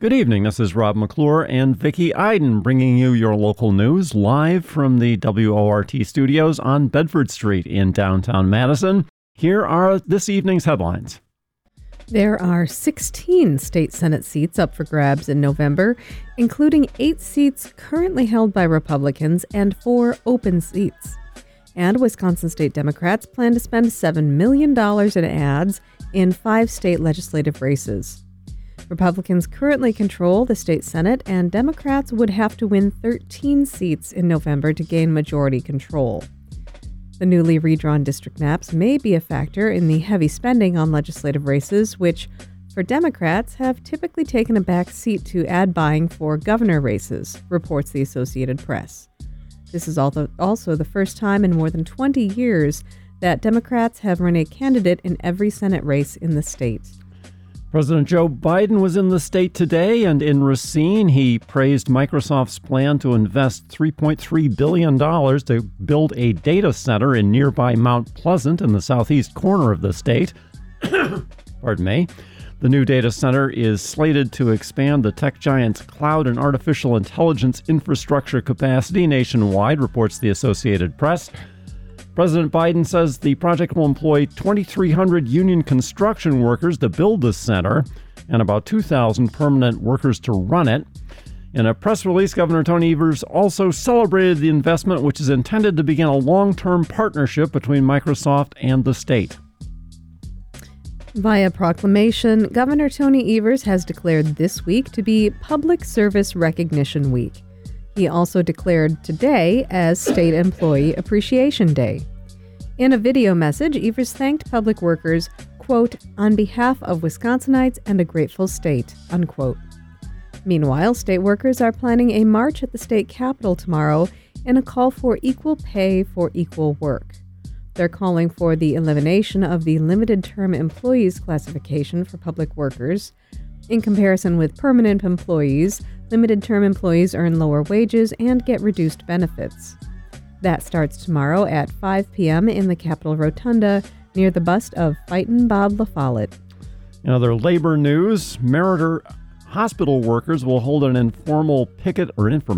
Good evening. This is Rob McClure and Vicki Iden bringing you your local news live from the WORT studios on Bedford Street in downtown Madison. Here are this evening's headlines. There are 16 state Senate seats up for grabs in November, including 8 seats currently held by Republicans and 4 open seats. And Wisconsin state Democrats plan to spend $7 million in ads in 5 state legislative races. Republicans currently control the state Senate, and Democrats would have to win 13 seats in November to gain majority control. The newly redrawn district maps may be a factor in the heavy spending on legislative races, which, for Democrats, have typically taken a back seat to ad buying for governor races, reports the Associated Press. This is also the first time in more than 20 years that Democrats have run a candidate in every Senate race in the state. President Joe Biden was in the state today, and in Racine, he praised Microsoft's plan to invest $3.3 billion to build a data center in nearby Mount Pleasant in the southeast corner of the state. Pardon me. The new data center is slated to expand the tech giant's cloud and artificial intelligence infrastructure capacity nationwide, reports the Associated Press. President Biden says the project will employ 2,300 union construction workers to build the center and about 2,000 permanent workers to run it. In a press release, Governor Tony Evers also celebrated the investment, which is intended to begin a long-term partnership between Microsoft and the state. Via proclamation, Governor Tony Evers has declared this week to be Public Service Recognition Week. He also declared today as State Employee Appreciation Day. In a video message, Evers thanked public workers, quote, on behalf of Wisconsinites and a grateful state, unquote. Meanwhile, state workers are planning a march at the state capitol tomorrow in a call for equal pay for equal work. They're calling for the elimination of the limited-term employees classification for public workers. In comparison with permanent employees, limited-term employees earn lower wages and get reduced benefits. That starts tomorrow at 5 p.m. in the Capitol Rotunda near the bust of Fightin' Bob La Follette. In other labor news, Meriter hospital workers will hold an informational picket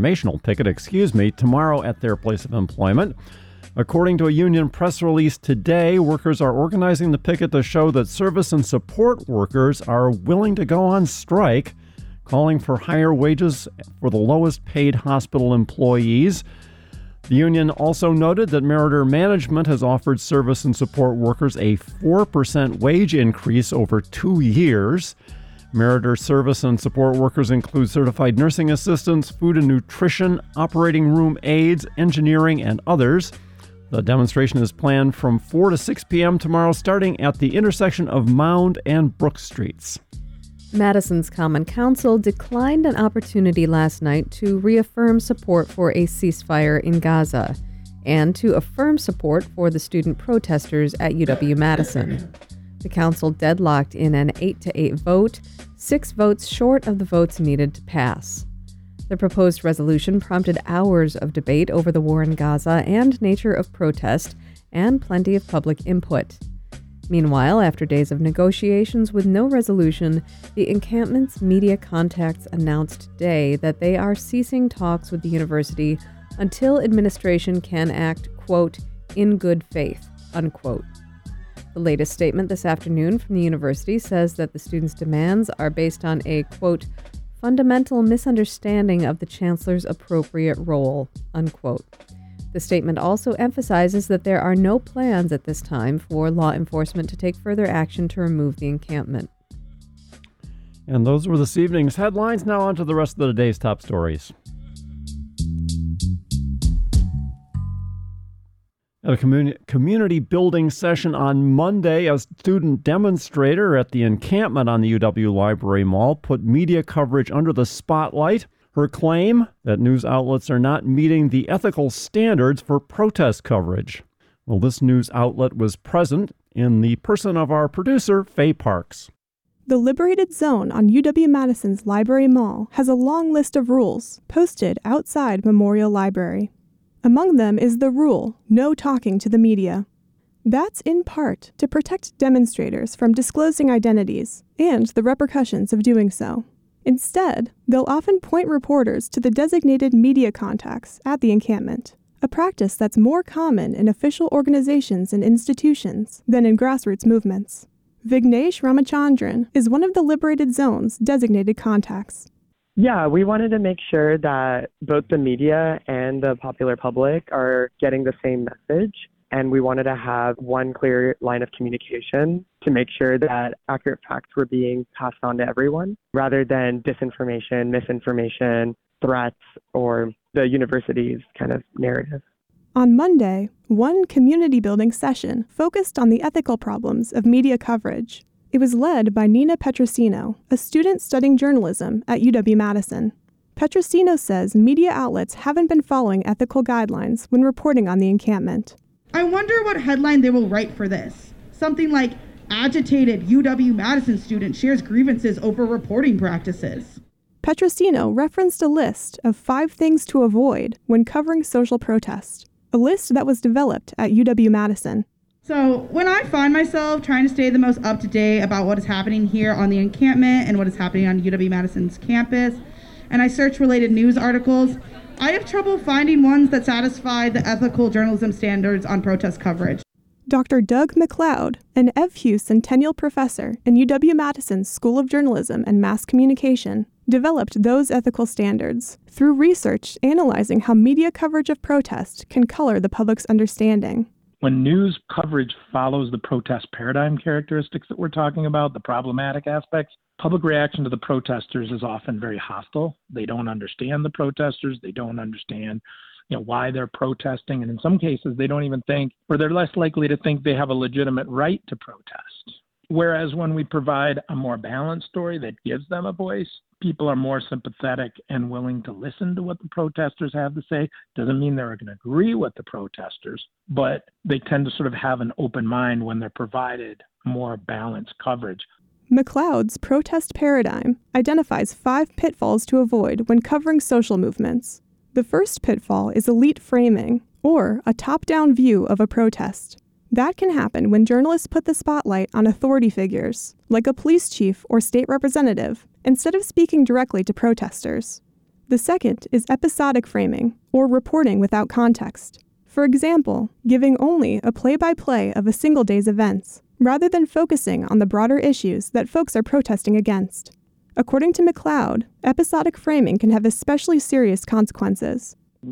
tomorrow at their place of employment. According to a union press release today, workers are organizing the picket to show that service and support workers are willing to go on strike, calling for higher wages for the lowest paid hospital employees. The union also noted that Meriter management has offered service and support workers a 4% wage increase over 2 years. Meriter service and support workers include certified nursing assistants, food and nutrition, operating room aides, engineering, and others. The demonstration is planned from 4 to 6 p.m. tomorrow, starting at the intersection of Mound and Brook Streets. Madison's Common Council declined an opportunity last night to reaffirm support for a ceasefire in Gaza and to affirm support for the student protesters at UW-Madison. The council deadlocked in an 8-8 vote, 6 votes short of the votes needed to pass. The proposed resolution prompted hours of debate over the war in Gaza and nature of protest, and plenty of public input. Meanwhile, after days of negotiations with no resolution, the encampment's media contacts announced today that they are ceasing talks with the university until administration can act, quote, in good faith, unquote. The latest statement this afternoon from the university says that the students' demands are based on a, quote, fundamental misunderstanding of the chancellor's appropriate role, unquote. The statement also emphasizes that there are no plans at this time for law enforcement to take further action to remove the encampment. And those were this evening's headlines. Now on to the rest of the day's top stories. At a community building session on Monday, a student demonstrator at the encampment on the UW Library Mall put media coverage under the spotlight. Her claim that news outlets are not meeting the ethical standards for protest coverage. Well, this news outlet was present in the person of our producer, Faye Parks. The liberated zone on UW-Madison's Library Mall has a long list of rules posted outside Memorial Library. Among them is the rule, no talking to the media. That's in part to protect demonstrators from disclosing identities and the repercussions of doing so. Instead, they'll often point reporters to the designated media contacts at the encampment, a practice that's more common in official organizations and institutions than in grassroots movements. Vignesh Ramachandran is one of the Liberated Zone's designated contacts. Yeah, we wanted to make sure that both the media and the popular public are getting the same message. And we wanted to have one clear line of communication to make sure that accurate facts were being passed on to everyone, rather than disinformation, misinformation, threats, or the university's kind of narrative. On Monday, one community-building session focused on the ethical problems of media coverage. It was led by Nina Petrosino, a student studying journalism at UW-Madison. Petrosino says media outlets haven't been following ethical guidelines when reporting on the encampment. I wonder what headline they will write for this. Something like, agitated UW-Madison student shares grievances over reporting practices. Petrosino referenced a list of 5 things to avoid when covering social protest, a list that was developed at UW-Madison. So when I find myself trying to stay the most up-to-date about what is happening here on the encampment and what is happening on UW-Madison's campus, and I search related news articles, I have trouble finding ones that satisfy the ethical journalism standards on protest coverage. Dr. Doug McLeod, an FHU Centennial professor in UW-Madison's School of Journalism and Mass Communication, developed those ethical standards through research analyzing how media coverage of protest can color the public's understanding. When news coverage follows the protest paradigm characteristics that we're talking about, the problematic aspects, public reaction to the protesters is often very hostile. They don't understand the protesters. They don't understand, why they're protesting. And in some cases, they don't even think, or they're less likely to think they have a legitimate right to protest. Whereas when we provide a more balanced story that gives them a voice, people are more sympathetic and willing to listen to what the protesters have to say. Doesn't mean they're going to agree with the protesters, but they tend to sort of have an open mind when they're provided more balanced coverage. McLeod's protest paradigm identifies 5 pitfalls to avoid when covering social movements. The first pitfall is elite framing, or a top-down view of a protest. That can happen when journalists put the spotlight on authority figures, like a police chief or state representative, instead of speaking directly to protesters. The second is episodic framing, or reporting without context. For example, giving only a play-by-play of a single day's events, rather than focusing on the broader issues that folks are protesting against. According to McLeod, episodic framing can have especially serious consequences.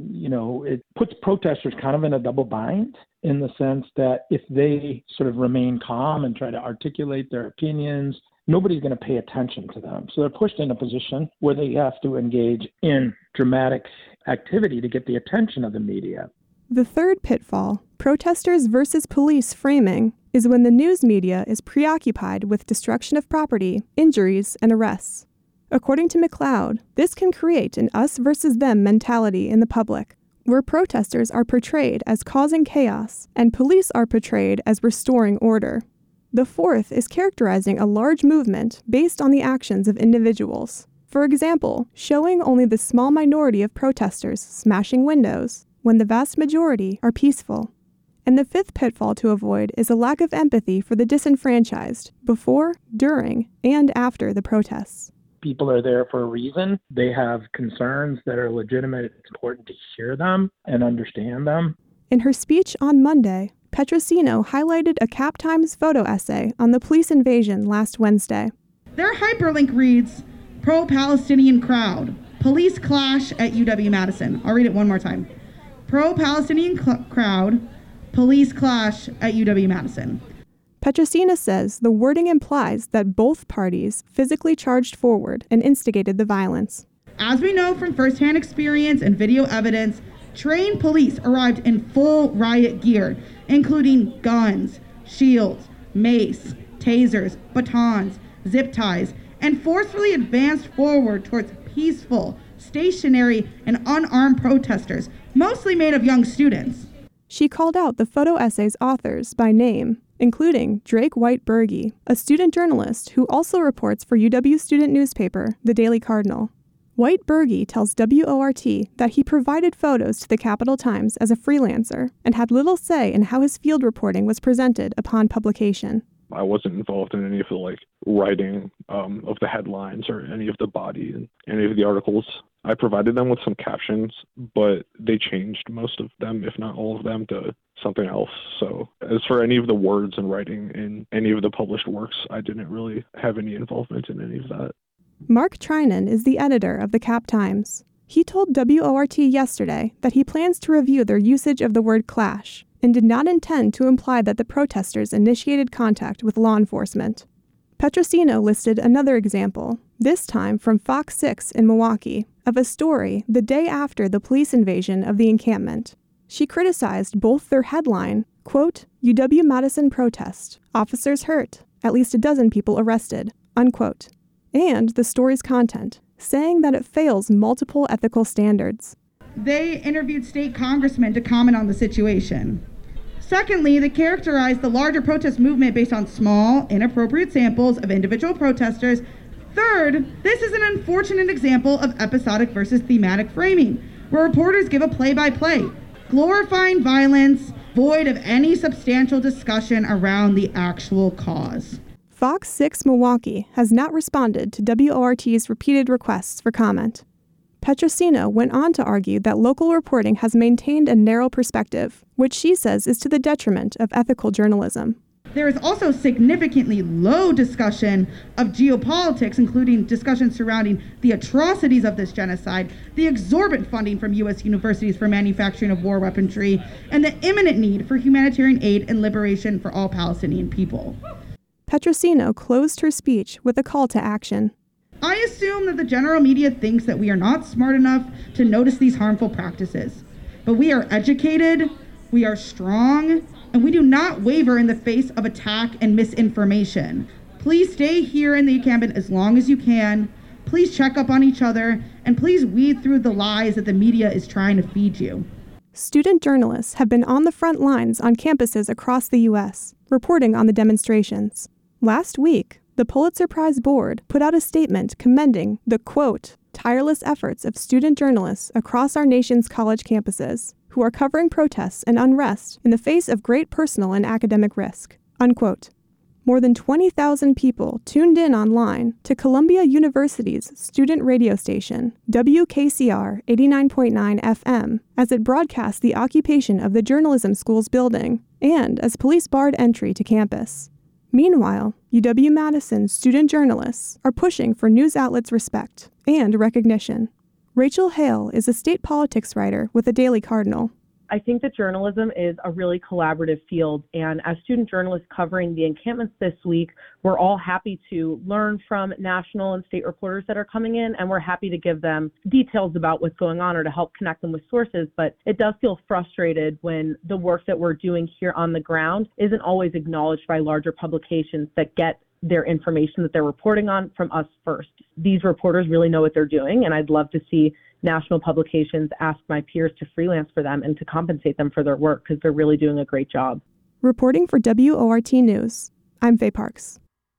It puts protesters kind of in a double bind, in the sense that if they sort of remain calm and try to articulate their opinions, nobody's going to pay attention to them. So they're pushed in a position where they have to engage in dramatic activity to get the attention of the media. The third pitfall, protesters versus police framing, is when the news media is preoccupied with destruction of property, injuries, and arrests. According to McLeod, this can create an us versus them mentality in the public, where protesters are portrayed as causing chaos and police are portrayed as restoring order. The fourth is characterizing a large movement based on the actions of individuals. For example, showing only the small minority of protesters smashing windows, when the vast majority are peaceful. And the fifth pitfall to avoid is a lack of empathy for the disenfranchised before, during, and after the protests. People are there for a reason. They have concerns that are legitimate. It's important to hear them and understand them. In her speech on Monday, Petrosino highlighted a Cap Times photo essay on the police invasion last Wednesday. Their hyperlink reads, pro-Palestinian crowd, police clash at UW-Madison. I'll read it one more time. Pro-Palestinian crowd, police clash at UW-Madison. Petrosino says the wording implies that both parties physically charged forward and instigated the violence. As we know from firsthand experience and video evidence, trained police arrived in full riot gear, including guns, shields, mace, tasers, batons, zip ties, and forcefully advanced forward towards peaceful, stationary, and unarmed protesters, mostly made of young students. She called out the photo essay's authors by name, including Drake White-Berge, a student journalist who also reports for UW student newspaper, The Daily Cardinal. White-Berge tells WORT that he provided photos to the Capital Times as a freelancer and had little say in how his field reporting was presented upon publication. I wasn't involved in any of the writing of the headlines or any of the body and any of the articles. I provided them with some captions, but they changed most of them, if not all of them, to something else. So as for any of the words and writing in any of the published works, I didn't really have any involvement in any of that. Mark Trinan is the editor of the Cap Times. He told WORT yesterday that he plans to review their usage of the word clash and did not intend to imply that the protesters initiated contact with law enforcement. Petrosino listed another example, this time from Fox 6 in Milwaukee, of a story the day after the police invasion of the encampment. She criticized both their headline, quote, UW-Madison protest, officers hurt, at least a dozen people arrested, unquote, and the story's content, saying that it fails multiple ethical standards. They interviewed state congressmen to comment on the situation. Secondly, they characterized the larger protest movement based on small, inappropriate samples of individual protesters. Third, this is an unfortunate example of episodic versus thematic framing, where reporters give a play-by-play, glorifying violence, void of any substantial discussion around the actual cause. Fox 6 Milwaukee has not responded to WORT's repeated requests for comment. Petrosino went on to argue that local reporting has maintained a narrow perspective, which she says is to the detriment of ethical journalism. There is also significantly low discussion of geopolitics, including discussion surrounding the atrocities of this genocide, the exorbitant funding from U.S. universities for manufacturing of war weaponry, and the imminent need for humanitarian aid and liberation for all Palestinian people. Petrosino closed her speech with a call to action. I assume that the general media thinks that we are not smart enough to notice these harmful practices. But we are educated, we are strong, and we do not waver in the face of attack and misinformation. Please stay here in the encampment as long as you can. Please check up on each other, and please weed through the lies that the media is trying to feed you. Student journalists have been on the front lines on campuses across the U.S., reporting on the demonstrations. Last week, the Pulitzer Prize Board put out a statement commending the, quote, tireless efforts of student journalists across our nation's college campuses who are covering protests and unrest in the face of great personal and academic risk, unquote. More than 20,000 people tuned in online to Columbia University's student radio station, WKCR 89.9 FM, as it broadcast the occupation of the journalism school's building and as police barred entry to campus. Meanwhile, UW-Madison student journalists are pushing for news outlets' respect and recognition. Rachel Hale is a state politics writer with the Daily Cardinal. I think that journalism is a really collaborative field, and as student journalists covering the encampments this week, we're all happy to learn from national and state reporters that are coming in, and we're happy to give them details about what's going on or to help connect them with sources. But it does feel frustrated when the work that we're doing here on the ground isn't always acknowledged by larger publications that get their information that they're reporting on from us first. These reporters really know what they're doing, and I'd love to see national publications ask my peers to freelance for them and to compensate them for their work because they're really doing a great job. Reporting for WORT News, I'm Faye Parks.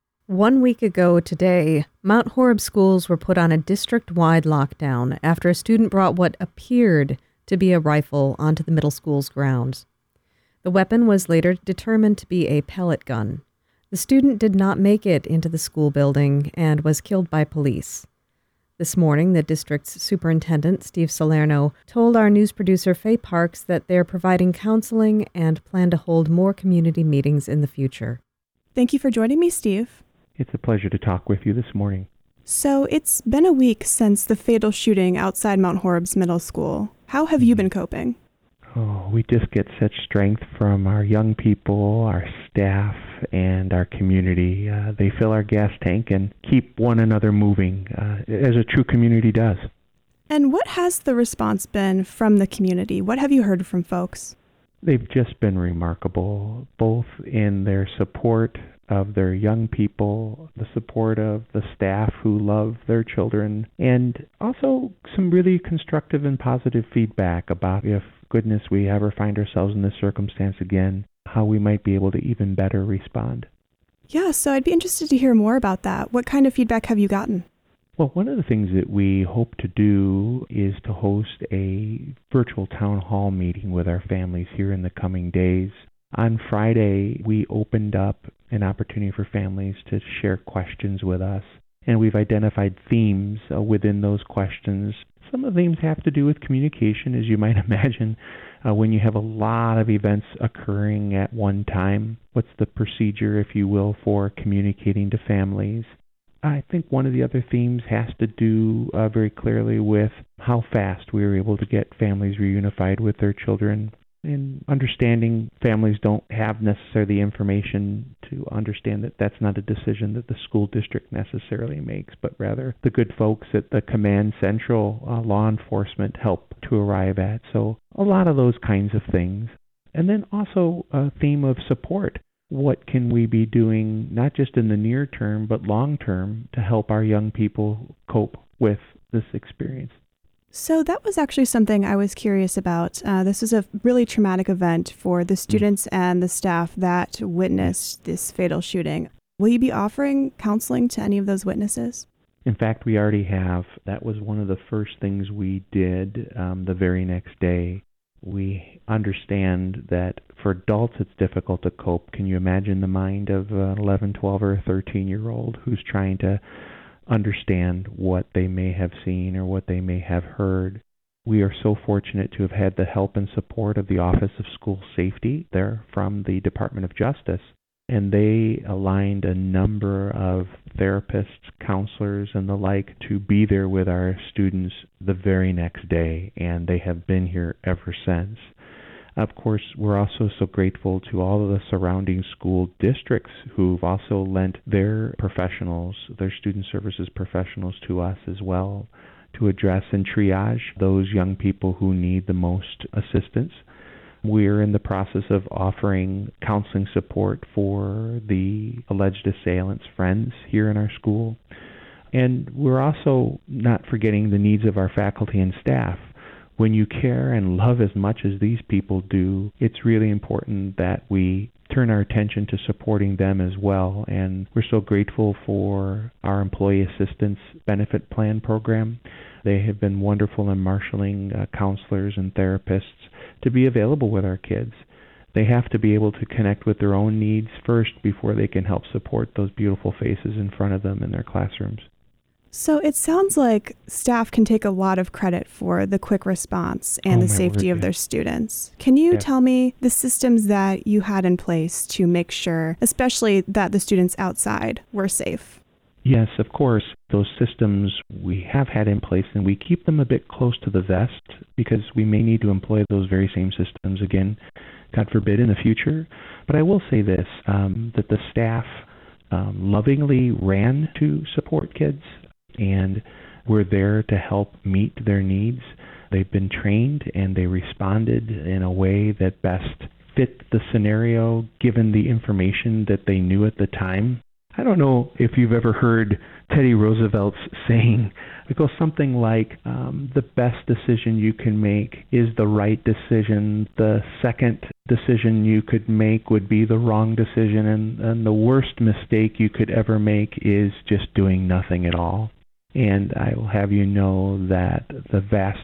1 week ago today, Mount Horeb schools were put on a district-wide lockdown after a student brought what appeared to be a rifle onto the middle school's grounds. The weapon was later determined to be a pellet gun. The student did not make it into the school building and was killed by police. This morning, the district's superintendent, Steve Salerno, told our news producer, Faye Parks, that they're providing counseling and plan to hold more community meetings in the future. Thank you for joining me, Steve. It's a pleasure to talk with you this morning. So it's been a week since the fatal shooting outside Mount Horeb's middle school. How have you been coping? Oh, we just get such strength from our young people, our staff, and our community. They fill our gas tank and keep one another moving, as a true community does. And what has the response been from the community? What have you heard from folks? They've just been remarkable, both in their support of their young people, the support of the staff who love their children, and also some really constructive and positive feedback about if, goodness, we ever find ourselves in this circumstance again, how we might be able to even better respond. Yeah, so I'd be interested to hear more about that. What kind of feedback have you gotten? Well, one of the things that we hope to do is to host a virtual town hall meeting with our families here in the coming days. On Friday, we opened up an opportunity for families to share questions with us. And we've identified themes within those questions. Some of the themes have to do with communication, as you might imagine. When you have a lot of events occurring at one time, what's the procedure, if you will, for communicating to families? I think one of the other themes has to do very clearly with how fast we were able to get families reunified with their children, and understanding families don't have necessarily the information to understand that that's not a decision that the school district necessarily makes, but rather the good folks at the command central law enforcement help to arrive at. So a lot of those kinds of things. And then also a theme of support. What can we be doing, not just in the near term, but long term, to help our young people cope with this experience? So that was actually something I was curious about. This is a really traumatic event for the students and the staff that witnessed this fatal shooting. Will you be offering counseling to any of those witnesses? In fact, we already have. That was one of the first things we did the very next day. We understand that for adults it's difficult to cope. Can you imagine the mind of an 11, 12, or 13-year-old who's trying to understand what they may have seen or what they may have heard? We are so fortunate to have had the help and support of the Office of School Safety there from the Department of Justice, and they aligned a number of therapists, counselors, and the like to be there with our students the very next day, and they have been here ever since. Of course, we're also so grateful to all of the surrounding school districts who've also lent their professionals, their student services professionals to us as well to address and triage those young people who need the most assistance. We're in the process of offering counseling support for the alleged assailants' friends here in our school. And we're also not forgetting the needs of our faculty and staff. When you care and love as much as these people do, it's really important that we turn our attention to supporting them as well. And we're so grateful for our Employee Assistance Benefit Plan program. They have been wonderful in marshaling counselors and therapists to be available with our kids. They have to be able to connect with their own needs first before they can help support those beautiful faces in front of them in their classrooms. So it sounds like staff can take a lot of credit for the quick response and the safety of their students. Can you tell me the systems that you had in place to make sure, especially that the students outside were safe? Yes, of course. Those systems we have had in place, and we keep them a bit close to the vest because we may need to employ those very same systems again, God forbid, in the future. But I will say this, that the staff lovingly ran to support kids, and we're there to help meet their needs. They've been trained and they responded in a way that best fit the scenario given the information that they knew at the time. I don't know if you've ever heard Teddy Roosevelt's saying. It goes something like, the best decision you can make is the right decision. The second decision you could make would be the wrong decision. And the worst mistake you could ever make is just doing nothing at all. And I will have you know that the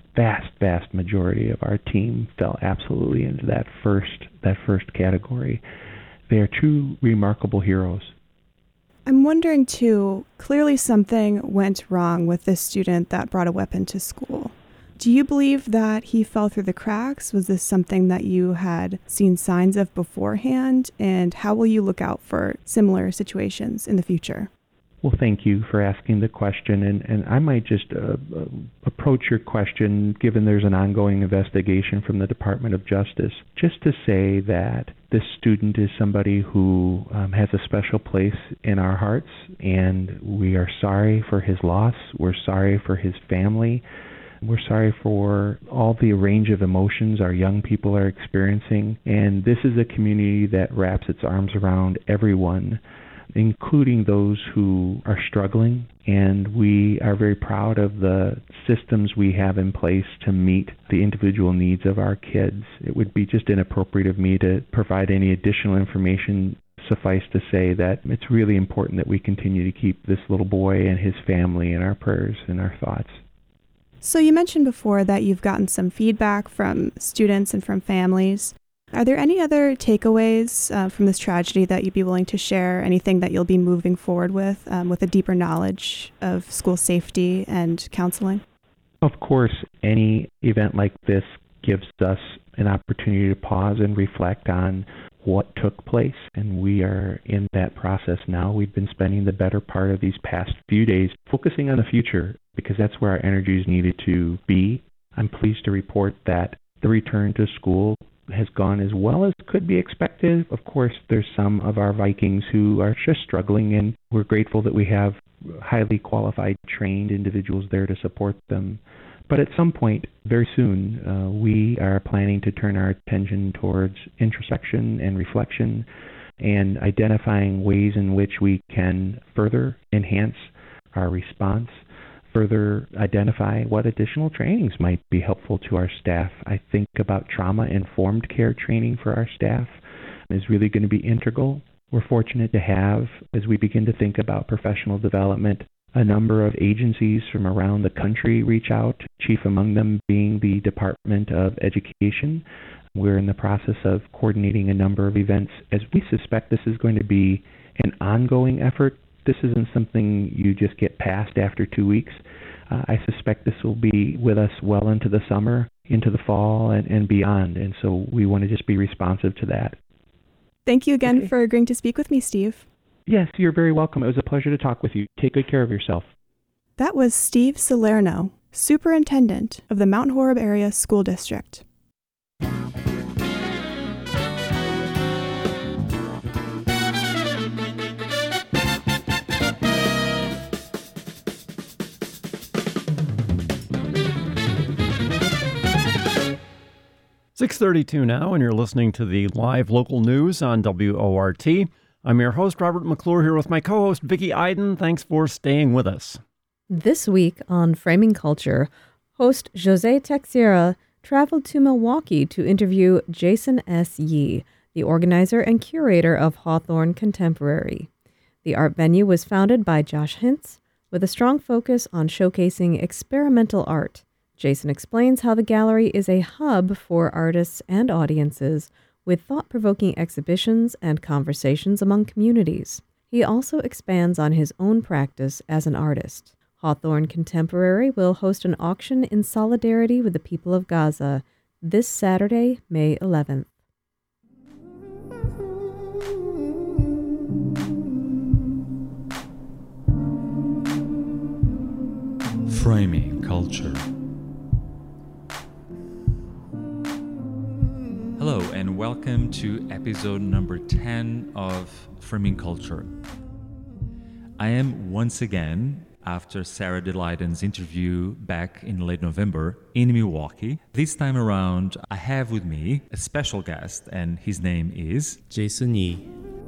vast majority of our team fell absolutely into that first category. They are true remarkable heroes. I'm wondering too, clearly something went wrong with this student that brought a weapon to school. Do you believe that he fell through the cracks? Was this something that you had seen signs of beforehand? And how will you look out for similar situations in the future? Well, thank you for asking the question, and I might just approach your question, given there's an ongoing investigation from the Department of Justice, just to say that this student is somebody who has a special place in our hearts, and we are sorry for his loss. We're sorry for his family. We're sorry for all the range of emotions our young people are experiencing, and this is a community that wraps its arms around everyone, including those who are struggling, and we are very proud of the systems we have in place to meet the individual needs of our kids. It would be just inappropriate of me to provide any additional information. Suffice to say that it's really important that we continue to keep this little boy and his family in our prayers and our thoughts. So you mentioned before that you've gotten some feedback from students and from families. Are there any other takeaways from this tragedy that you'd be willing to share? Anything that you'll be moving forward with a deeper knowledge of school safety and counseling? Of course, any event like this gives us an opportunity to pause and reflect on what took place, and we are in that process now. We've been spending the better part of these past few days focusing on the future because that's where our energy is needed to be. I'm pleased to report that the return to school has gone as well as could be expected. Of course, there's some of our Vikings who are just struggling, and we're grateful that we have highly qualified, trained individuals there to support them. But at some point, very soon, we are planning to turn our attention towards introspection and reflection and identifying ways in which we can further enhance our response, further identify what additional trainings might be helpful to our staff. I think about trauma-informed care training for our staff is really going to be integral. We're fortunate to have, as we begin to think about professional development, a number of agencies from around the country reach out, chief among them being the Department of Education. We're in the process of coordinating a number of events as we suspect this is going to be an ongoing effort. This isn't something you just get past after 2 weeks. I suspect this will be with us well into the summer, into the fall, and beyond. And so we want to just be responsive to that. Thank you again for agreeing to speak with me, Steve. Yes, you're very welcome. It was a pleasure to talk with you. Take good care of yourself. That was Steve Salerno, Superintendent of the Mount Horeb Area School District. .632 now, and you're listening to the live local news on WORT. I'm your host, Robert McClure, here with my co-host, Vicki Iden. Thanks for staying with us. This week on Framing Culture, host Jose Teixeira traveled to Milwaukee to interview Jason S. Yee, the organizer and curator of Hawthorne Contemporary. The art venue was founded by Josh Hintz with a strong focus on showcasing experimental art. Jason explains how the gallery is a hub for artists and audiences with thought-provoking exhibitions and conversations among communities. He also expands on his own practice as an artist. Hawthorne Contemporary will host an auction in solidarity with the people of Gaza this Saturday, May 11th. Framing Culture. Hello and welcome to episode number 10 of Framing Culture. I am once again, after Sarah Delighten's interview back in late November, in Milwaukee. This time around, I have with me a special guest, and his name is Jason Yee.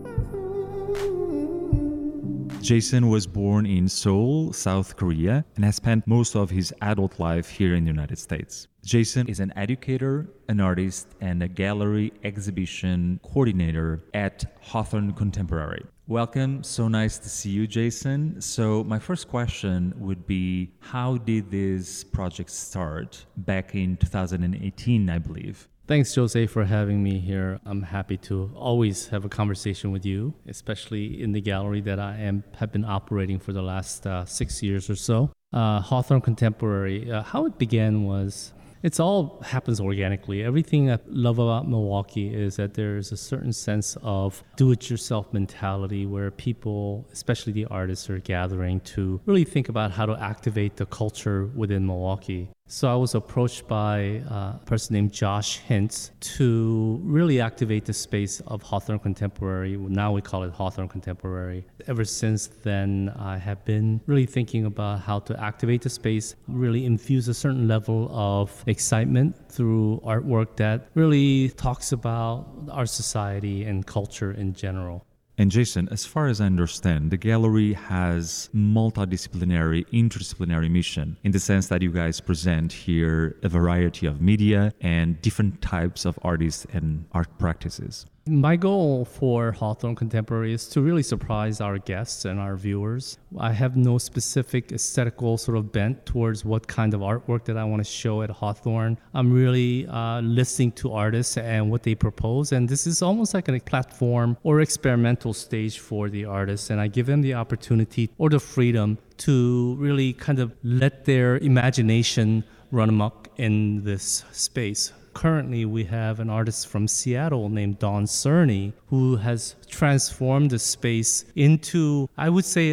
Jason was born in Seoul, South Korea, and has spent most of his adult life here in the United States. Jason is an educator, an artist, and a gallery exhibition coordinator at Hawthorne Contemporary. Welcome. So nice to see you, Jason. So my first question would be, how did this project start back in 2018, I believe? Thanks, Jose, for having me here. I'm happy to always have a conversation with you, especially in the gallery that I have been operating for the last 6 years or so. Hawthorne Contemporary, how it began was, it all happens organically. Everything I love about Milwaukee is that there's a certain sense of do-it-yourself mentality where people, especially the artists, are gathering to really think about how to activate the culture within Milwaukee. So I was approached by a person named Josh Hintz to really activate the space of Hawthorne Contemporary. Now we call it Hawthorne Contemporary. Ever since then, I have been really thinking about how to activate the space, really infuse a certain level of excitement through artwork that really talks about our society and culture in general. And Jason, as far as I understand, the gallery has multidisciplinary, interdisciplinary mission in the sense that you guys present here a variety of media and different types of artists and art practices. My goal for Hawthorne Contemporary is to really surprise our guests and our viewers. I have no specific aesthetical sort of bent towards what kind of artwork that I want to show at Hawthorne. I'm really listening to artists and what they propose, and this is almost like a platform or experimental stage for the artists, and I give them the opportunity or the freedom to really kind of let their imagination run amok in this space. Currently, we have an artist from Seattle named Dawn Cerny who has transformed the space into, I would say,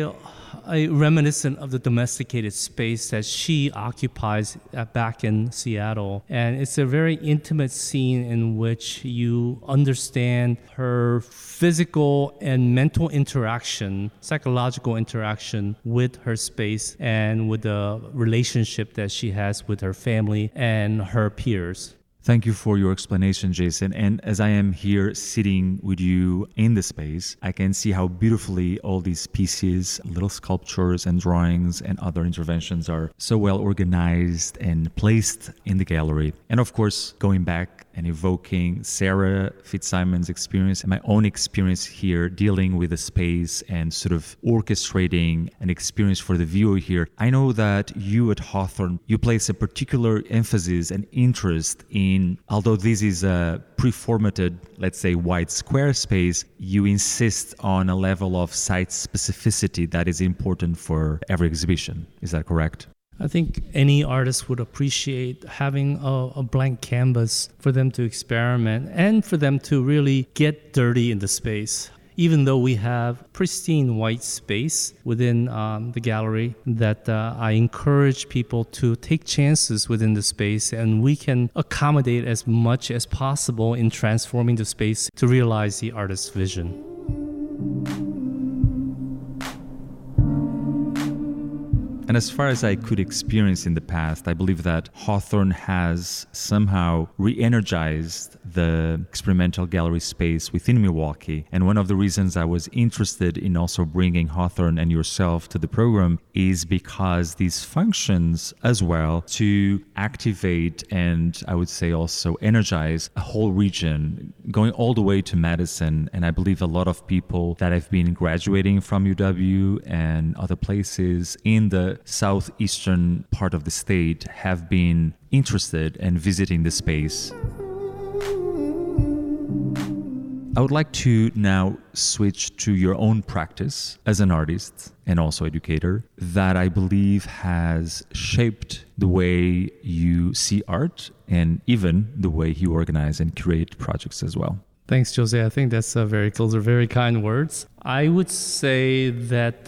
a reminiscent of the domesticated space that she occupies back in Seattle. And it's a very intimate scene in which you understand her physical and mental interaction, psychological interaction with her space and with the relationship that she has with her family and her peers. Thank you for your explanation, Jason. And as I am here sitting with you in the space, I can see how beautifully all these pieces, little sculptures and drawings and other interventions are so well organized and placed in the gallery. And of course, going back and evoking Sarah Fitzsimon's experience and my own experience here dealing with the space and sort of orchestrating an experience for the viewer here, I know that you at Hawthorne, you place a particular emphasis and interest in, although this is a preformatted, let's say, white square space, you insist on a level of site specificity that is important for every exhibition. Is that correct? I think any artist would appreciate having a blank canvas for them to experiment and for them to really get dirty in the space. Even though we have pristine white space within the gallery, that I encourage people to take chances within the space, and we can accommodate as much as possible in transforming the space to realize the artist's vision. And as far as I could experience in the past, I believe that Hawthorne has somehow re-energized the experimental gallery space within Milwaukee. And one of the reasons I was interested in also bringing Hawthorne and yourself to the program is because these functions as well to activate and I would say also energize a whole region, going all the way to Madison. And I believe a lot of people that have been graduating from UW and other places in the southeastern part of the state have been interested in visiting the space. I would like to now switch to your own practice as an artist and also educator that I believe has shaped the way you see art and even the way you organize and curate projects as well. Thanks, Jose. I think those are very kind words. I would say that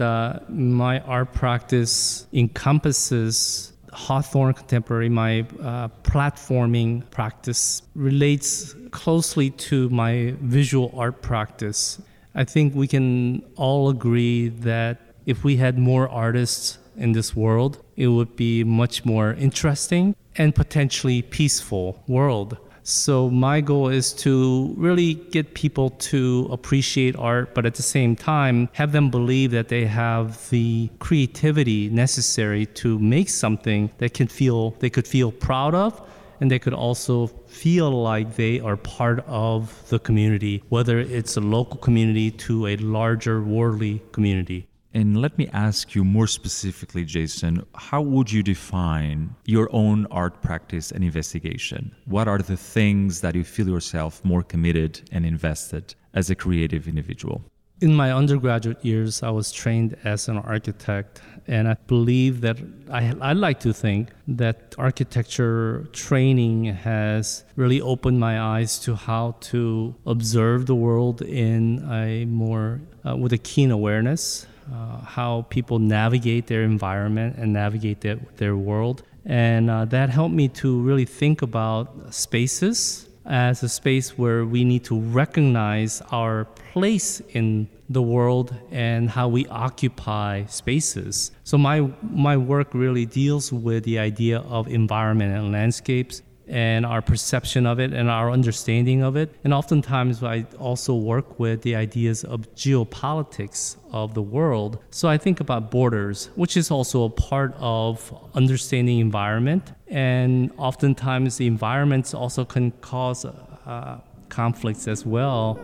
my art practice encompasses Hawthorne Contemporary. My platforming practice relates closely to my visual art practice. I think we can all agree that if we had more artists in this world, it would be much more interesting and potentially peaceful world. So my goal is to really get people to appreciate art, but at the same time, have them believe that they have the creativity necessary to make something that they could feel proud of, and they could also feel like they are part of the community, whether it's a local community to a larger worldly community. And let me ask you more specifically, Jason, how would you define your own art practice and investigation? What are the things that you feel yourself more committed and invested as a creative individual? In my undergraduate years, I was trained as an architect, and I believe that I like to think that architecture training has really opened my eyes to how to observe the world in a more with a keen awareness. How people navigate their environment and navigate their world. And that helped me to really think about spaces as a space where we need to recognize our place in the world and how we occupy spaces. So my work really deals with the idea of environment and landscapes and our perception of it and our understanding of it. And oftentimes I also work with the ideas of geopolitics of the world. So I think about borders, which is also a part of understanding environment. And oftentimes the environments also can cause conflicts as well.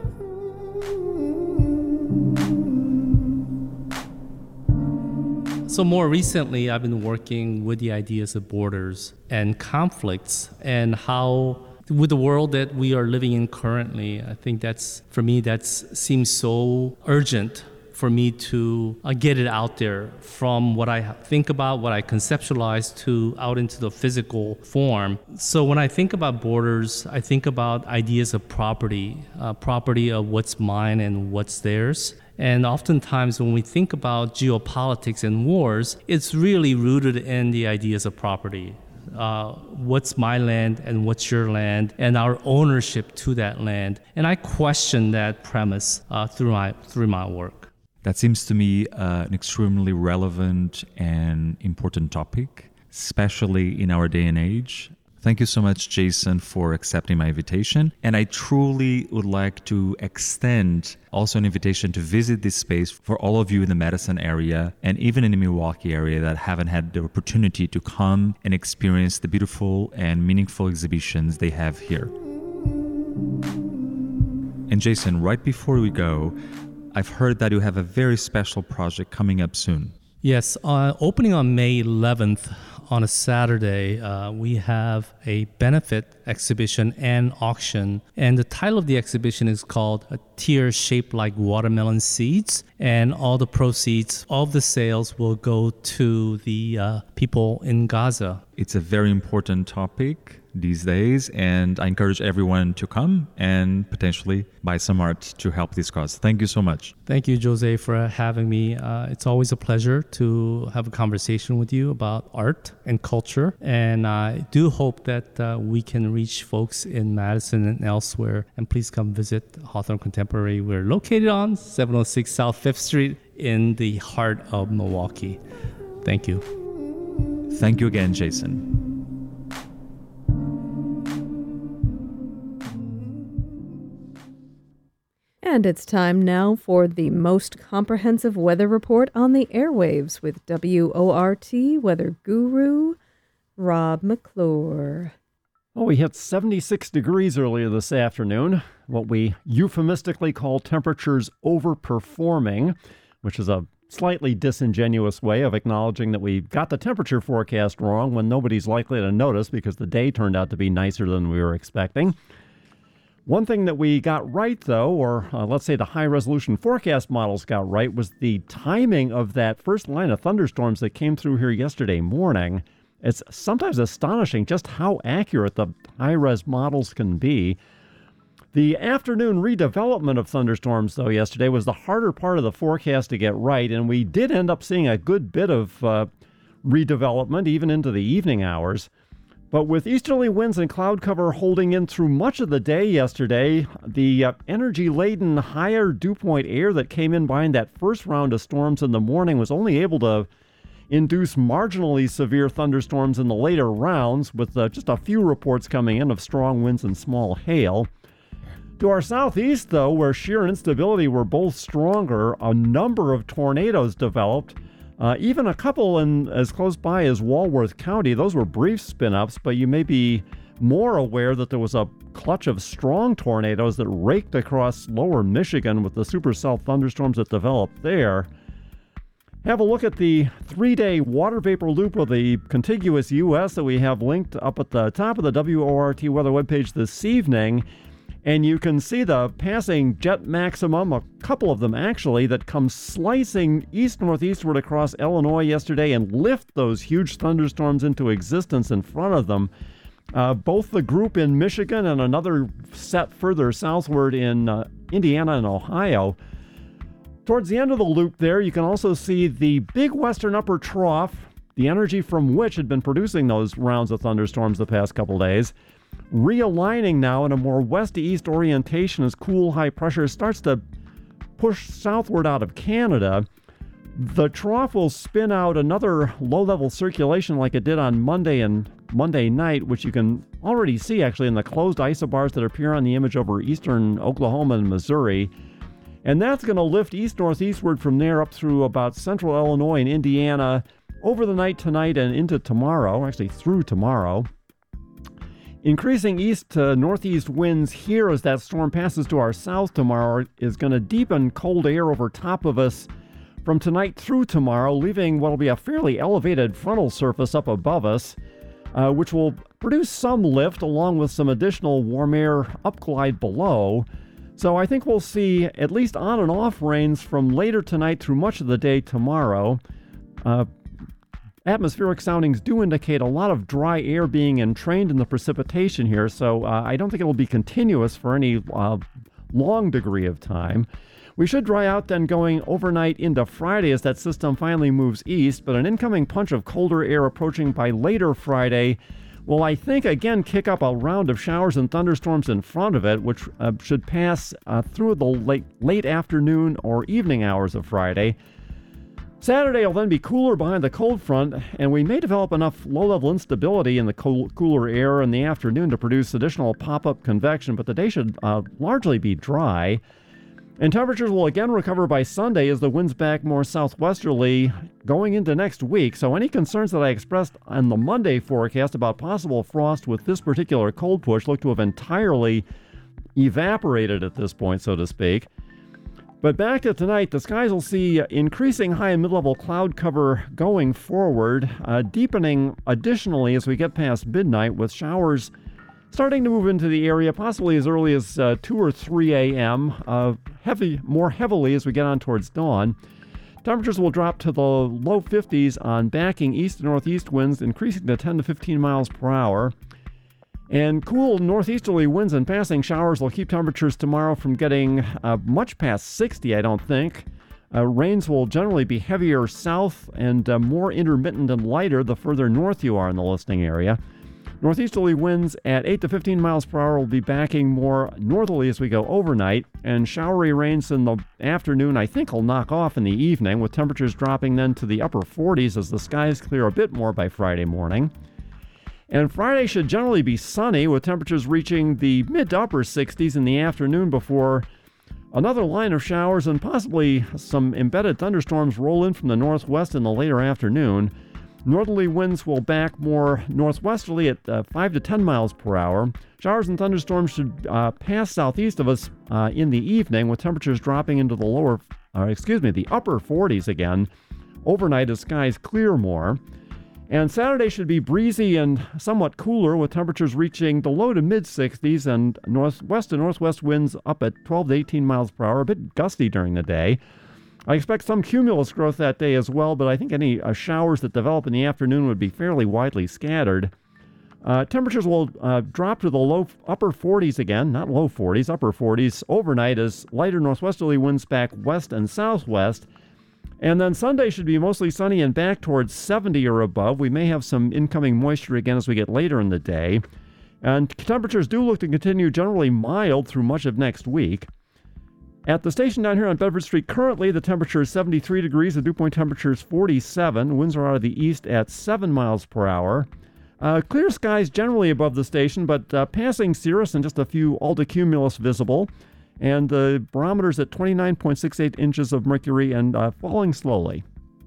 So more recently, I've been working with the ideas of borders and conflicts and how with the world that we are living in currently, I think for me, that seems so urgent for me to get it out there from what I think about, what I conceptualize to out into the physical form. So when I think about borders, I think about ideas of property of what's mine and what's theirs. And oftentimes when we think about geopolitics and wars, it's really rooted in the ideas of property. What's my land and what's your land, and our ownership to that land. And I question that premise through my work. That seems to me an extremely relevant and important topic, especially in our day and age. Thank you so much, Jason, for accepting my invitation. And I truly would like to extend also an invitation to visit this space for all of you in the Madison area and even in the Milwaukee area that haven't had the opportunity to come and experience the beautiful and meaningful exhibitions they have here. And Jason, right before we go, I've heard that you have a very special project coming up soon. Yes, opening on May 11th on a Saturday, we have a benefit exhibition and auction. And the title of the exhibition is called A Tear Shaped Like Watermelon Seeds. And all the proceeds of the sales will go to the people in Gaza. It's a very important topic these days, and I encourage everyone to come and potentially buy some art to help this cause. Thank you so much. Thank you, Jose, for having me. It's always a pleasure to have a conversation with you about art and culture, and I do hope that we can reach folks in Madison and elsewhere, and please come visit Hawthorne Contemporary. We're located on 706 South 5th Street in the heart of Milwaukee. Thank you. Thank you again, Jason. And it's time now for the most comprehensive weather report on the airwaves with WORT weather guru, Rob McClure. Well, we hit 76 degrees earlier this afternoon, what we euphemistically call temperatures overperforming, which is a slightly disingenuous way of acknowledging that we got the temperature forecast wrong when nobody's likely to notice because the day turned out to be nicer than we were expecting. One thing that we got right, though, or let's say the high-resolution forecast models got right, was the timing of that first line of thunderstorms that came through here yesterday morning. It's sometimes astonishing just how accurate the high-res models can be. The afternoon redevelopment of thunderstorms, though, yesterday was the harder part of the forecast to get right, and we did end up seeing a good bit of redevelopment even into the evening hours. But with easterly winds and cloud cover holding in through much of the day yesterday, the energy-laden higher dew point air that came in behind that first round of storms in the morning was only able to induce marginally severe thunderstorms in the later rounds, with just a few reports coming in of strong winds and small hail. To our southeast, though, where shear and instability were both stronger, a number of tornadoes developed. Even a couple in as close by as Walworth County. Those were brief spin-ups, but you may be more aware that there was a clutch of strong tornadoes that raked across lower Michigan with the supercell thunderstorms that developed there. Have a look at the 3-day water vapor loop of the contiguous U.S. that we have linked up at the top of the WORT weather webpage this evening. And you can see the passing jet maximum, a couple of them actually, that come slicing east-northeastward across Illinois yesterday and lift those huge thunderstorms into existence in front of them. Both the group in Michigan and another set further southward in Indiana and Ohio. Towards the end of the loop there, you can also see the big western upper trough, the energy from which had been producing those rounds of thunderstorms the past couple days, realigning now in a more west-to-east orientation as cool high pressure starts to push southward out of Canada. The trough will spin out another low-level circulation like it did on Monday and Monday night, which you can already see actually in the closed isobars that appear on the image over eastern Oklahoma and Missouri. And that's going to lift east-northeastward from there up through about central Illinois and Indiana over the night tonight and into tomorrow, actually through tomorrow. Increasing east to northeast winds here as that storm passes to our south tomorrow is going to deepen cold air over top of us from tonight through tomorrow, leaving what will be a fairly elevated frontal surface up above us, which will produce some lift along with some additional warm air upglide below. So I think we'll see at least on and off rains from later tonight through much of the day tomorrow. Atmospheric soundings do indicate a lot of dry air being entrained in the precipitation here, so I don't think it'll be continuous for any long degree of time. We should dry out then going overnight into Friday as that system finally moves east, but an incoming punch of colder air approaching by later Friday will, I think, again kick up a round of showers and thunderstorms in front of it, which should pass through the late afternoon or evening hours of Friday. Saturday will then be cooler behind the cold front, and we may develop enough low-level instability in the cooler air in the afternoon to produce additional pop-up convection, but the day should largely be dry. And temperatures will again recover by Sunday as the wind's back more southwesterly going into next week. So any concerns that I expressed on the Monday forecast about possible frost with this particular cold push look to have entirely evaporated at this point, so to speak. But back to tonight, the skies will see increasing high and mid-level cloud cover going forward, deepening additionally as we get past midnight, with showers starting to move into the area possibly as early as 2 or 3 a.m., more heavily as we get on towards dawn. Temperatures will drop to the low 50s on backing east and northeast winds, increasing to 10 to 15 miles per hour. And cool northeasterly winds and passing showers will keep temperatures tomorrow from getting much past 60, I don't think. Rains will generally be heavier south and more intermittent and lighter the further north you are in the listening area. Northeasterly winds at 8 to 15 miles per hour will be backing more northerly as we go overnight, and showery rains in the afternoon I think will knock off in the evening, with temperatures dropping then to the upper 40s as the skies clear a bit more by Friday morning. And Friday should generally be sunny, with temperatures reaching the mid to upper 60s in the afternoon before another line of showers and possibly some embedded thunderstorms roll in from the northwest in the later afternoon. Northerly winds will back more northwesterly at 5 to 10 miles per hour. Showers and thunderstorms should pass southeast of us in the evening, with temperatures dropping into the the upper 40s again overnight as skies clear more. And Saturday should be breezy and somewhat cooler, with temperatures reaching the low to mid 60s and northwest to northwest winds up at 12 to 18 miles per hour, a bit gusty during the day. I expect some cumulus growth that day as well, but I think any showers that develop in the afternoon would be fairly widely scattered. Temperatures will drop to the upper 40s again, not low 40s, upper 40s overnight as lighter northwesterly winds back west and southwest. And then Sunday should be mostly sunny and back towards 70 or above. We may have some incoming moisture again as we get later in the day. And temperatures do look to continue generally mild through much of next week. At the station down here on Bedford Street, currently the temperature is 73 degrees. The dew point temperature is 47. Winds are out of the east at 7 miles per hour. Clear skies generally above the station, but passing cirrus and just a few altocumulus visible. And the barometer's at 29.68 inches of mercury and falling slowly.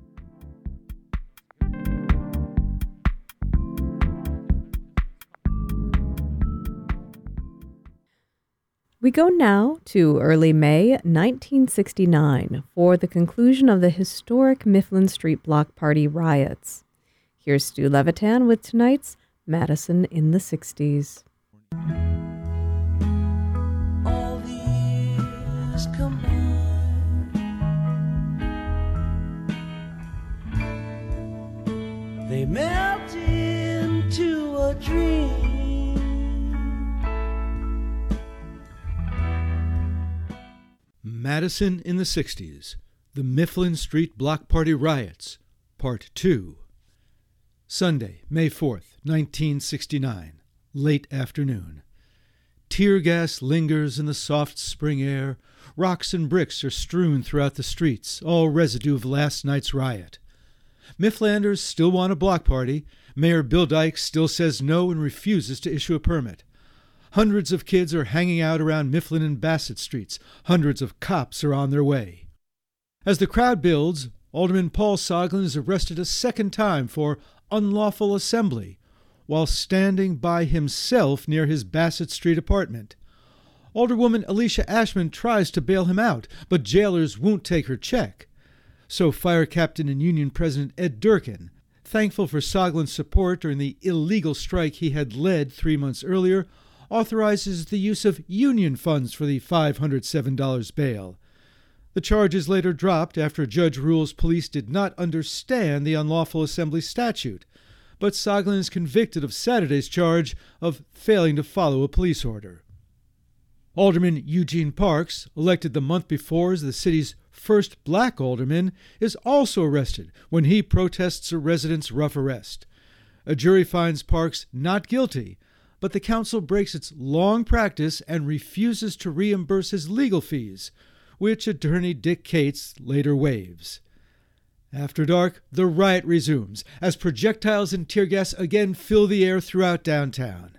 We go now to early May 1969 for the conclusion of the historic Mifflin Street Block Party riots. Here's Stu Levitan with tonight's Madison in the 60s. All these combined, they melt into a dream. Madison in the 60s, the Mifflin Street Block Party Riots, Part 2. Sunday, May 4th, 1969, late afternoon. Tear gas lingers in the soft spring air. Rocks and bricks are strewn throughout the streets, all residue of last night's riot. Mifflanders still want a block party. Mayor Bill Dykes still says no and refuses to issue a permit. Hundreds of kids are hanging out around Mifflin and Bassett Streets. Hundreds of cops are on their way. As the crowd builds, Alderman Paul Soglin is arrested a second time for unlawful assembly, while standing by himself near his Bassett Street apartment. Alderwoman Alicia Ashman tries to bail him out, but jailers won't take her check. So Fire Captain and Union President Ed Durkin, thankful for Soglin's support during the illegal strike he had led 3 months earlier, authorizes the use of union funds for the $507 bail. The charge is later dropped after a judge rules police did not understand the unlawful assembly statute, but Soglin is convicted of Saturday's charge of failing to follow a police order. Alderman Eugene Parks, elected the month before as the city's first black alderman, is also arrested when he protests a resident's rough arrest. A jury finds Parks not guilty, but the council breaks its long practice and refuses to reimburse his legal fees, which attorney Dick Cates later waives. After dark, the riot resumes as projectiles and tear gas again fill the air throughout downtown.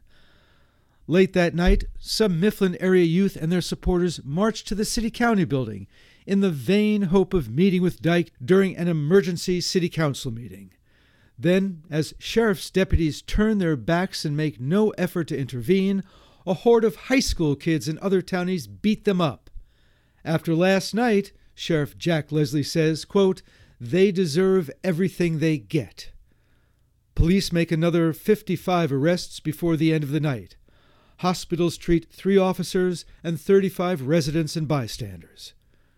Late that night, some Mifflin area youth and their supporters marched to the city-county building in the vain hope of meeting with Dyke during an emergency city council meeting. Then, as sheriff's deputies turn their backs and make no effort to intervene, a horde of high school kids and other townies beat them up. After last night, Sheriff Jack Leslie says, quote, "They deserve everything they get." Police make another 55 arrests before the end of the night. Hospitals treat 3 officers and 35 residents and bystanders.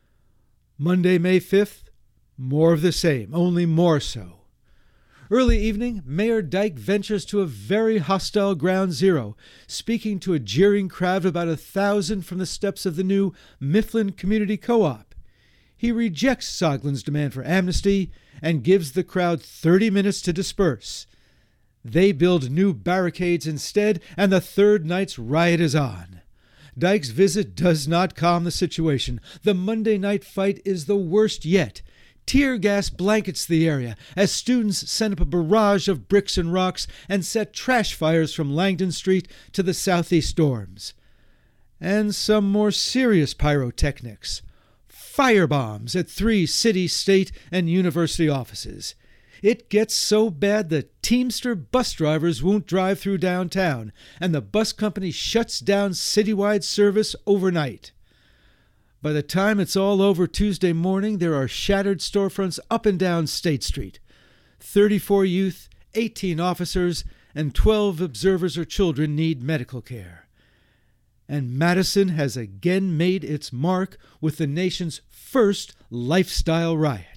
Monday, May 5th, more of the same, only more so. Early evening, Mayor Dyke ventures to a very hostile Ground Zero, speaking to a jeering crowd of about 1,000 from the steps of the new Mifflin Community Co-op. He rejects Soglin's demand for amnesty and gives the crowd 30 minutes to disperse. They build new barricades instead, and the third night's riot is on. Dyke's visit does not calm the situation. The Monday night fight is the worst yet. Tear gas blankets the area as students send up a barrage of bricks and rocks and set trash fires from Langdon Street to the southeast dorms. And some more serious pyrotechnics. Firebombs at 3 city, state, and university offices. It gets so bad that Teamster bus drivers won't drive through downtown, and the bus company shuts down citywide service overnight. By the time it's all over Tuesday morning, there are shattered storefronts up and down State Street. 34 youth, 18 officers, and 12 observers or children need medical care. And Madison has again made its mark with the nation's first lifestyle riot.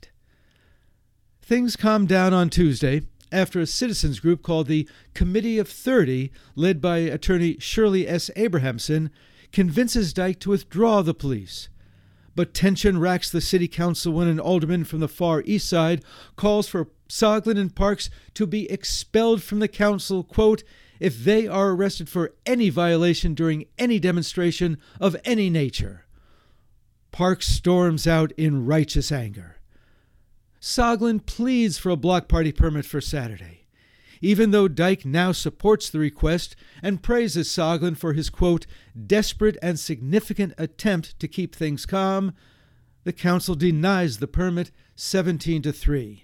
Things calmed down on Tuesday after a citizens group called the Committee of 30, led by attorney Shirley S. Abrahamson, convinces Dyke to withdraw the police. But tension racks the city council when an alderman from the far east side calls for Soglin and Parks to be expelled from the council, quote, if they are arrested for any violation during any demonstration of any nature. Parks storms out in righteous anger. Soglin pleads for a block party permit for Saturday. Even though Dyke now supports the request and praises Soglin for his, quote, desperate and significant attempt to keep things calm, the council denies the permit 17-3.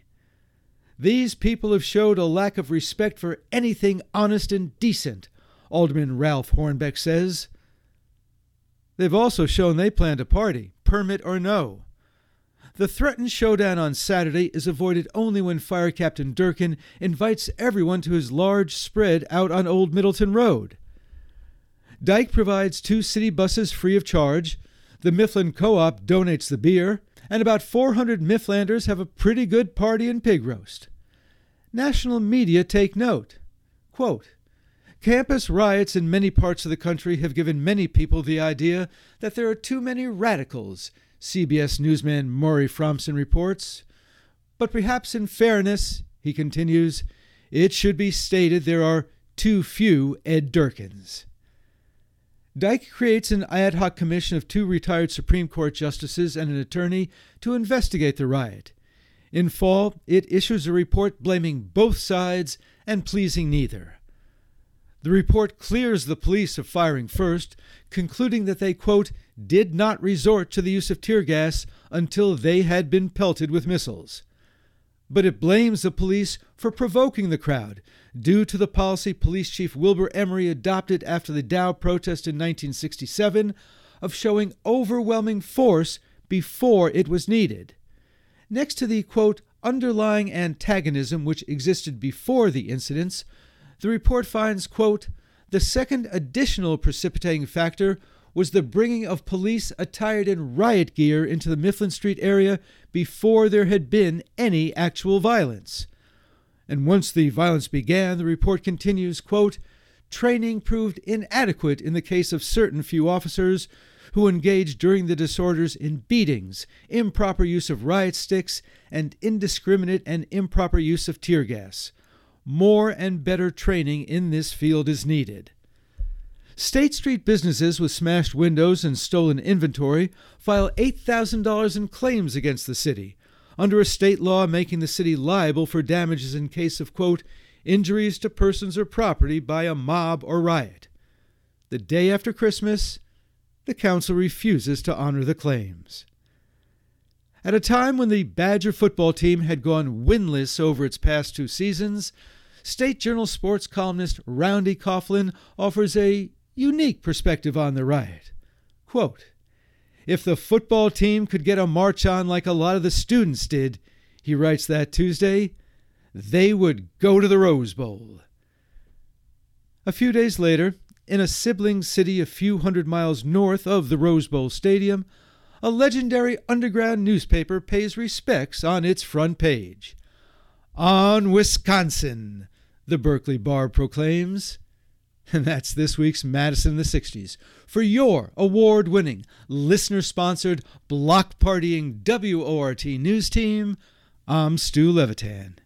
These people have showed a lack of respect for anything honest and decent, Alderman Ralph Hornbeck says. They've also shown they plan to party, permit or no. The threatened showdown on Saturday is avoided only when Fire Captain Durkin invites everyone to his large spread out on Old Middleton Road. Dyke provides 2 city buses free of charge, the Mifflin Co-op donates the beer, and about 400 Mifflanders have a pretty good party and pig roast. National media take note. Quote, campus riots in many parts of the country have given many people the idea that there are too many radicals, CBS newsman Maury Fromson reports. But perhaps in fairness, he continues, it should be stated there are too few Ed Durkins. Dyke creates an ad hoc commission of 2 retired Supreme Court justices and an attorney to investigate the riot. In fall, it issues a report blaming both sides and pleasing neither. The report clears the police of firing first, concluding that they, quote, did not resort to the use of tear gas until they had been pelted with missiles. but it blames the police for provoking the crowd due to the policy Police Chief Wilbur Emery adopted after the Dow protest in 1967 of showing overwhelming force before it was needed. Next to the, quote, underlying antagonism which existed before the incidents, the report finds, quote, the second additional precipitating factor was the bringing of police attired in riot gear into the Mifflin Street area before there had been any actual violence. And once the violence began, the report continues, quote, training proved inadequate in the case of certain few officers who engaged during the disorders in beatings, improper use of riot sticks, and indiscriminate and improper use of tear gas. More and better training in this field is needed. State Street businesses with smashed windows and stolen inventory file $8,000 in claims against the city, under a state law making the city liable for damages in case of, quote, injuries to persons or property by a mob or riot. The day after Christmas, the council refuses to honor the claims. At a time when the Badger football team had gone winless over its past 2 seasons, State Journal sports columnist Roundy Coughlin offers a unique perspective on the riot. Quote, if the football team could get a march on like a lot of the students did, he writes that Tuesday, they would go to the Rose Bowl. A few days later, in a sibling city a few hundred miles north of the Rose Bowl Stadium, a legendary underground newspaper pays respects on its front page. On Wisconsin, the Berkeley Bar proclaims. And that's this week's Madison in the 60s. For your award-winning, listener-sponsored, block-partying WORT news team, I'm Stu Levitan.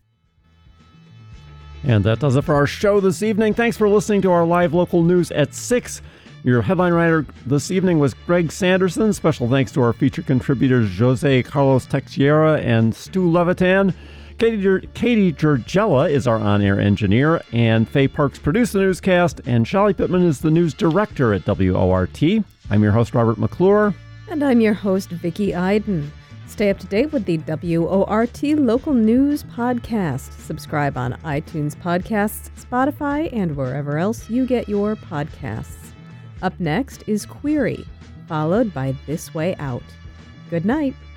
And that does it for our show this evening. Thanks for listening to our live local news at 6. Your headline writer this evening was Greg Sanderson. Special thanks to our feature contributors Jose Carlos Texiera and Stu Levitan. Katie Georgella is our on-air engineer, and Faye Parks produced the newscast, and Shelly Pittman is the news director at WORT. I'm your host, Robert McClure. And I'm your host, Vicki Iden. Stay up to date with the WORT Local News Podcast. Subscribe on iTunes Podcasts, Spotify, and wherever else you get your podcasts. Up next is Query, followed by This Way Out. Good night.